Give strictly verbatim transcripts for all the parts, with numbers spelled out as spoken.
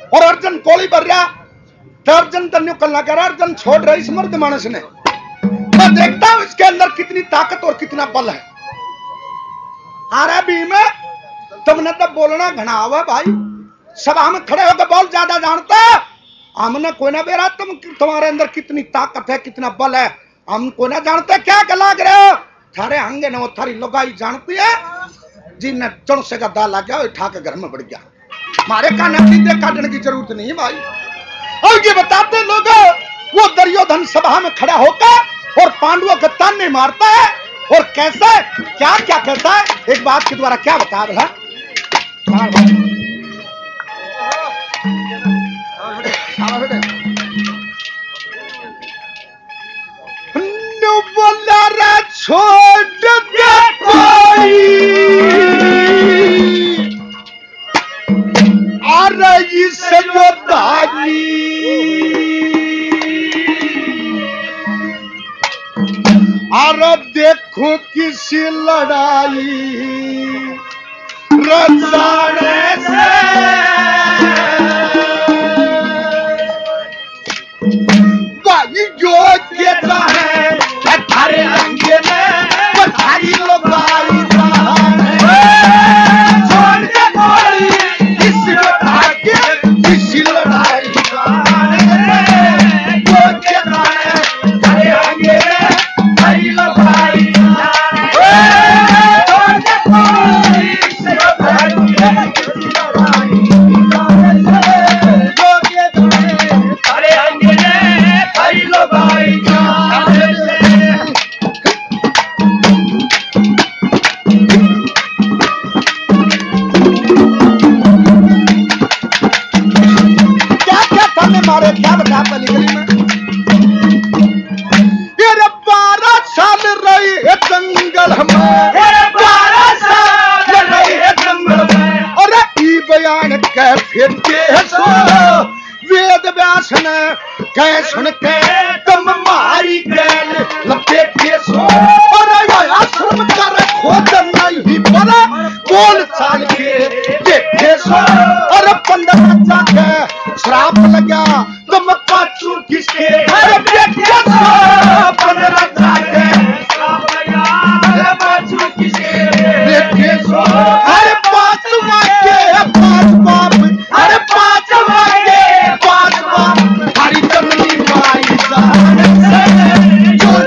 और अर्जुन कोली भर रहा तो अर्जुन तन्यू कल्ला कर अर्जुन छोड़ रही इस मर्द मानस ने। मैं देखता हूं इसके अंदर कितनी ताकत और कितना बल है। अरे भीम तुमने तो बोलना घना हुआ भाई, सभा में खड़े होकर बोल ज्यादा जानता हमने कोई ना बेरा तुम तुम्हारे अंदर कितनी ताकत है कितना बल है हम को ना जानते क्या गला रहे हो। थारे अंगे न थारी लुगाई जानती है जिन्हें चढ़ से का दाल आ गया उठा के घर में बढ़ गया। मारे का नतीजे काटने की जरूरत नहीं भाई। और ये बताते लोग वो दुर्योधन सभा में खड़ा होकर और पांडवों के ताने मारता है और कैसे क्या क्या कहता है एक बात के द्वारा क्या बता रहा बोला रे छोड़ दे कोई आ रही सजदारी अरे देखो किसी लड़ाई रजाने से भाई जो कहता है थारे अंगे में थारी लुगाई छोड़ दे कोई इस भाग्य किसी लड़ाई जो कहता है थारे अंगे में थारी लुगाई छोड़ दे कोई इस भाग्य किसी लड़ाई जो कहता है थारे अंगे में थारी लुगाई मारे क्या बताता निकली में ये बारह साल रही है जंगल में बारह साल रही है जंगल में और ई बयान कह फिर के सो वेद व्यास ने कह सुन के तुम मारी गैल लपेटे सो और आश्रम कर खोद नहीं पड़ा बोल चाल के देखे सो और पंद्रह जाके श्राप लगा तुम पाछू किसके घर देखे सो पंद्रह जाके श्राप लगा पाछू किसके देखे सो अरे पांच मांगे पांच बाप अरे पांच मांगे पांच बाप हरी चमनी माई जान से जो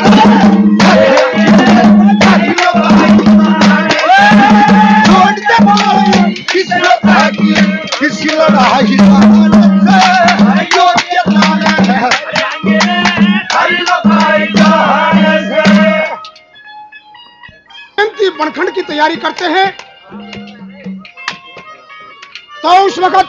हरी लोग छोड़ दे बोल किसी लड़ाई किसी लड़ाई बनखंड की तैयारी करते हैं तो उस वक्त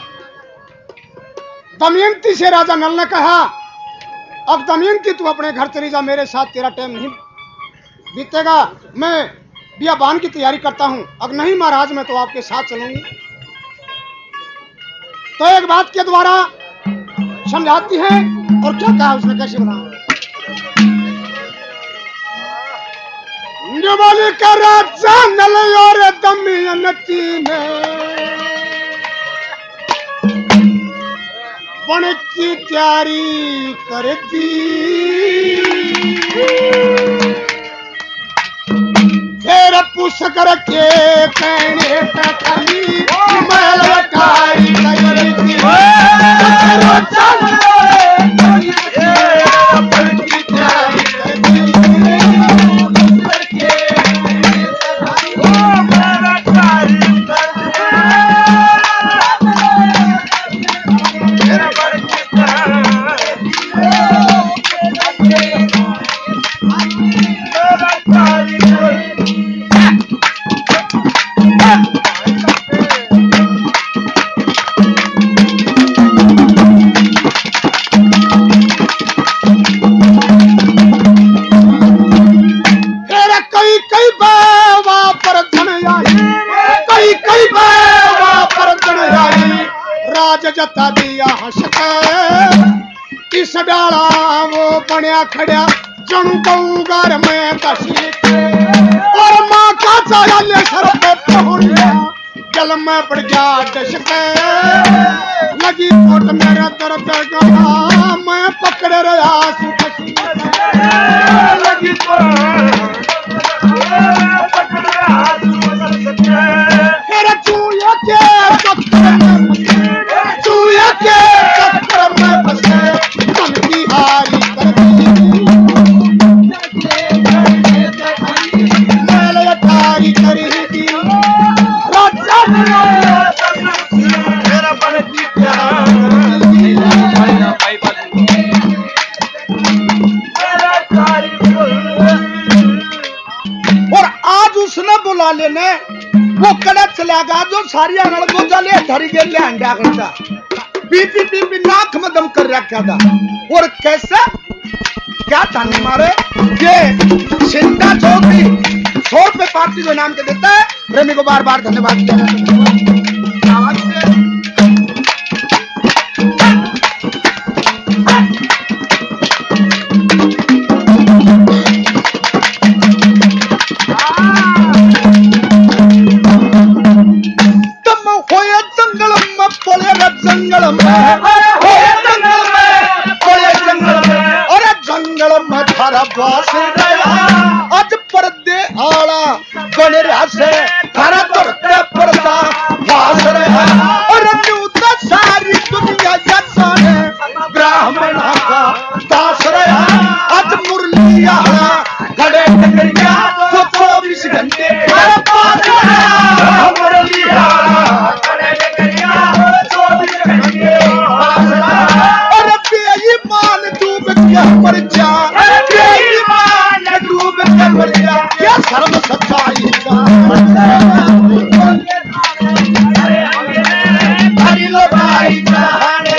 दमयंती से राजा नल ने कहा अब दमयंती तू अपने घर चली जा, मेरे साथ तेरा टाइम नहीं बीतेगा, मैं बियाबान की तैयारी करता हूं। अब नहीं महाराज मैं तो आपके साथ चलूंगी। तो एक बात के द्वारा समझाती है और क्या कहा उसने कैसे बनाया बोली का राजा नल और दमयंती ने बन की तैयारी कर दी फिर पूछ कर के कहने खाली महल लटाई कर दी जता दिया हंसके इस डाला वो बनया खड़ा जणू घर में कसी और माँ का चाया ले सर पे पहुंच गया जल में पड़ गया डसके लगी कोट मेरा दर्द गया मैं पकड़ रहा लगी तो पकड़ रहा मेरा चूया के चक्कर में चूया के चक्कर में फंसे मन की हारी कर दी करी दी राजा मेरा बन की और आज उसने बुला लेने वो कड़ा चलेगा जो सारी अनल को जले धरी के ले अंडा करता पीपी पीपी नाक में दम कर रखा था और कैसे क्या ताने मारे ये सिंधा चौधरी सौ रुपए पार्टी जो नाम के देता है प्रेमी को बार बार धन्यवाद दिया आवाज से तुम होए जंगल में पड़े जंगल में होए जंगल में पड़े जंगल में और जंगल में थारा बास गया आज पर्दे आला बन रहा से थारा तुरते पर्दा बास रहा और न्यूता सारी दुनिया जैसा ब्राह्मण का दास रहा आज मुरली आला घड़े टकरिया तो चौबीस घंटे मुरली आला घड़े टकरिया चौबीस घंटे और बेईमान डूब के मर जा बेईमान डूब के मर जा क्या सर्व सच्चाई का हरि लो भाई कहानी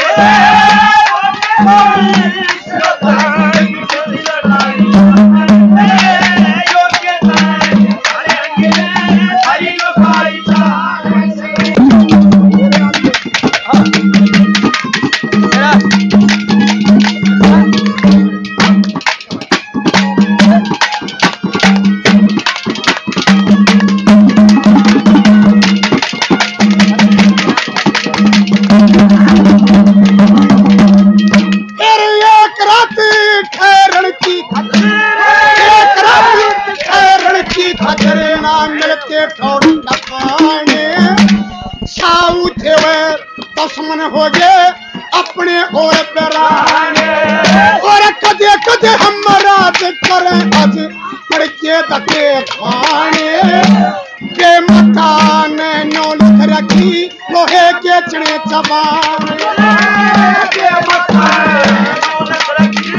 दुश्मन हो गए अपने और पराने और कदे कदे हम राज करें आज पड़ के दके खाने के मकान नो लिख रखी लोहे के चने चबाने के मकान नो लिख रखी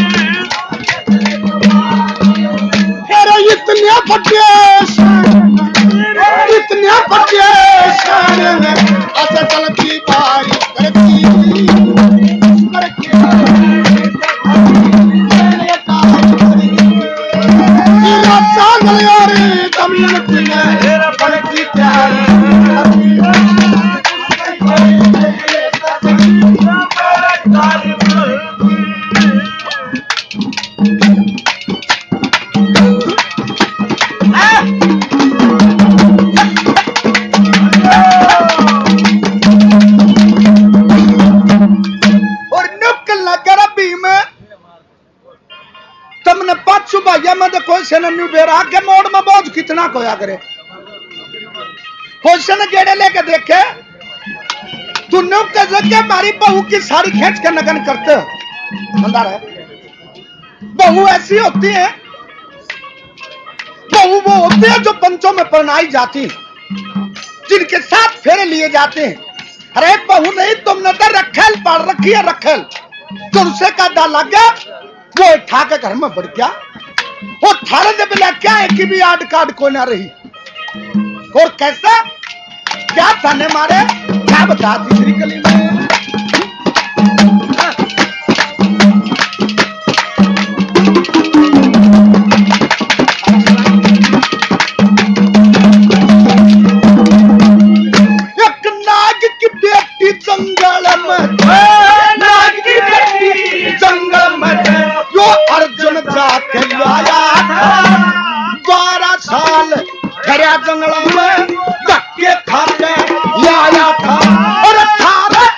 फिर इतने बड़े इतने बड़े शान अच्छा चलती बारी करती करके तेरा चांगल यारी तमिल की तेरा बनती प्यारी कोई न्यू बेरा के मोड़ में बहुत कितना कोया करे क्वेश्चन गेड़े लेके देखे तू न्यू के मारी बहू की साड़ी खींच के नगन करते हो अंदार है बहू ऐसी होती है बहू वो होती है जो पंचों में परनाई जाती जिनके साथ फेरे लिए जाते हैं अरे बहू नहीं तुमने तो रखेल पाड़ रखी है रखेल तुमसे का डा लग गया वो उठा के घर में बढ़ गया वो थारे से बिना क्या है कि भी आड कार्ड को ना रही और कैसा क्या थाने मारे क्या बता तीसरी गली में एक नाग की बेटी जंगल में नाग की बेटी जंगल में जो अर्जुन जाके लाया बारह साल खड़ा जंगल में धक्के खाते लाया था और अठारह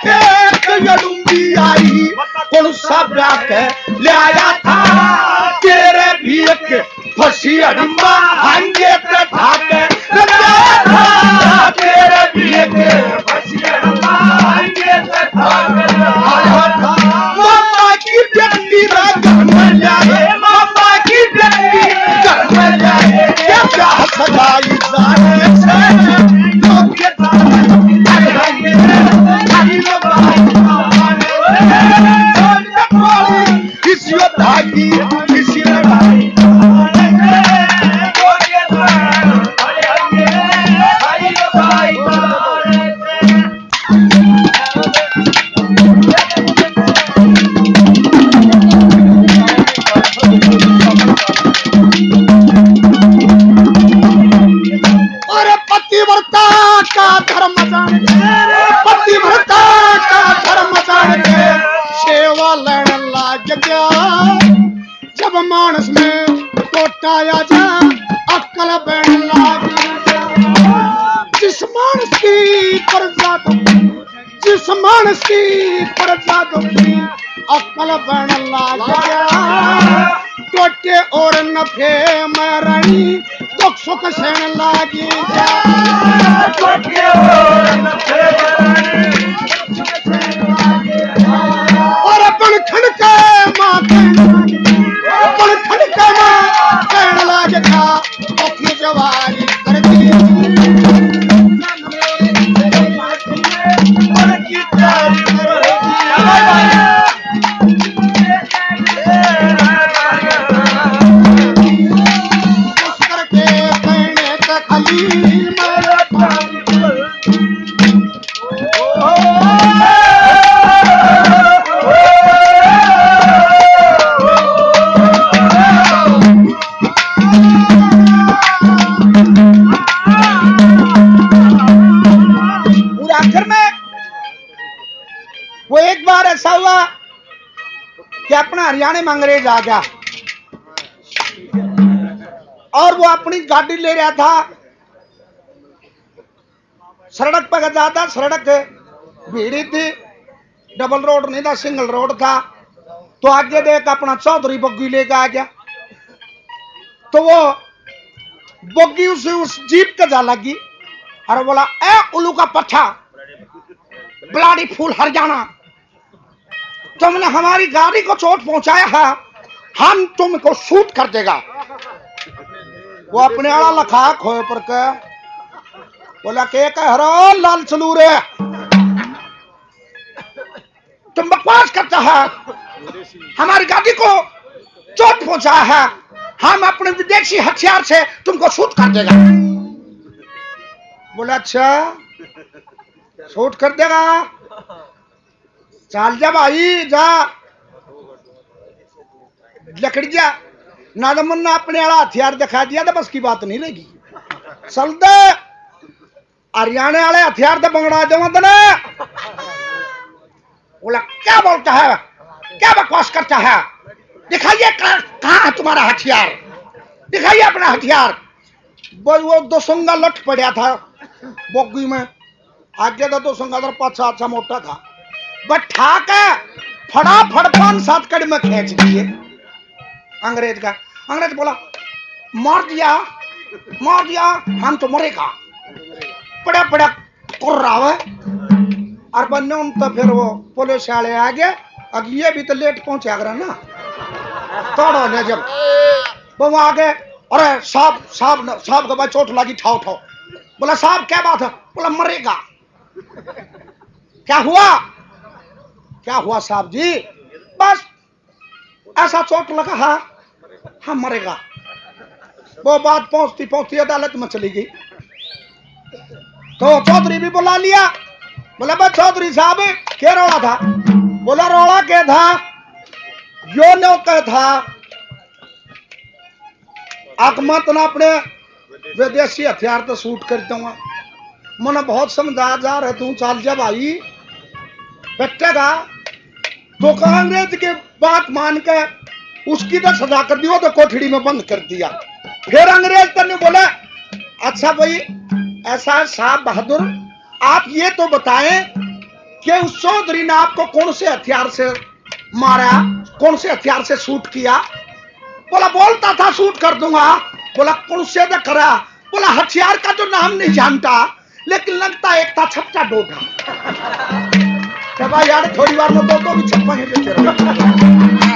सा ब्याह के ले आया था तेरे भी एक फसी अड़म्बा हंगे पे ठाके ले आया था तेरे भी एक फसी अड़म्बा हंगे पे ठाके आया था मामा की बेटी घर में जाए मामा की बेटी घर में जाए क्या ब्याह सजाई जाने से योग्य किसी भागी किसी भाई और पतिव्रता का धर्म जान पतिव्रता का धर्म जान के सेवा लेने लग गया जब मानस में टोटाया जा अक्ल बन लग जिस मानस की प्रजा जिस मानस की प्रजा की अक्ल बन लग गया टोटे और नफे में रही दुख सुख सहन लागी जा टोटे और नफे और अपन खड़के मां अपन खड़के मां कहने लागे था ओखी जवानी कर दी और की प्यारी करके कहने तक खाली वो एक बार ऐसा हुआ कि अपना हरियाणा में अंग्रेज आ गया और वो अपनी गाड़ी ले रहा था सड़क पर जाता सड़क भीड़ी थी डबल रोड नहीं था सिंगल रोड था तो आगे देख अपना चौधरी बग्गी लेकर आ गया तो वो बग्गी उसे उस जीप के जा लगी और बोला ए उल्लू का पट्ठा ब्लाडी फूल हरियाणा तुमने हमारी गाड़ी को चोट पहुंचाया है हम तुमको शूट कर देगा वो अपने आड़ा लखा खोए पर के बोला के कह रहा लाल चलू रे तुम बकवास करता है हमारी गाड़ी को चोट पहुंचाया है हम अपने विदेशी हथियार से तुमको शूट कर देगा बोला अच्छा शूट कर देगा चल जा भाई जा लकड़ी जा ना तो मुन्ना अपने वाला हथियार दिखा दिया तो बस की बात नहीं रहेगी चल दे हरियाणा वाले हथियार तो बंगड़ा दो ना बोला क्या बोलता है क्या बकवास करता है दिखाइए कहाँ है तुम्हारा हथियार दिखाइए अपना हथियार बोल वो दो संगा लट पड़ा था बोगी में आगे तो दो संगा पाछा अच्छा मोटा था बट ठाक है फटाफट पांच सात कड़ी में खींच दिए अंग्रेज का अंग्रेज बोला मार दिया मार दिया हम तो मरेगा बड़ा बड़ा कर रहा है और बन्ने तो फिर वो पुलिस वाले आ गए अब ये भी तो लेट पहुंचा कर ना तोड़ो ने जब वो आ गए अरे साहब साहब साहब का भाई चोट लगी ठाओ ठाओ बोला साहब क्या बात है बोला मरेगा क्या हुआ क्या हुआ साहब जी बस ऐसा चोट लगा है हम मरेगा वो बात पहुंचती पहुंचती अदालत में चली गई तो चौधरी भी बुला लिया बोला बस चौधरी साहब क्या रोड़ा था बोला रोड़ा क्या था यो नो क्या था आकमत ना अपने विदेशी हथियार तो शूट कर दूंगा मैंने बहुत समझा जा रहे तू चल जा भाई बैठेगा तो कांग्रेस के बात मान के उसकी तो सजा कर दिया तो कोठड़ी में बंद कर दिया फिर अंग्रेज तो ने बोला अच्छा भाई ऐसा है साहब बहादुर आप ये तो बताएं कि उस चौधरी ने आपको कौन से हथियार से मारा? कौन से हथियार से शूट किया? बोला बोलता था शूट कर दूंगा। बोला कौन से दे करा? बोला हथियार का तो नाम नहीं जानता, लेकिन लगता एक था छप्पा डोटा। क्या भाई यार थोड़ी बार में दो दो भी छप्पा ही देते रहो।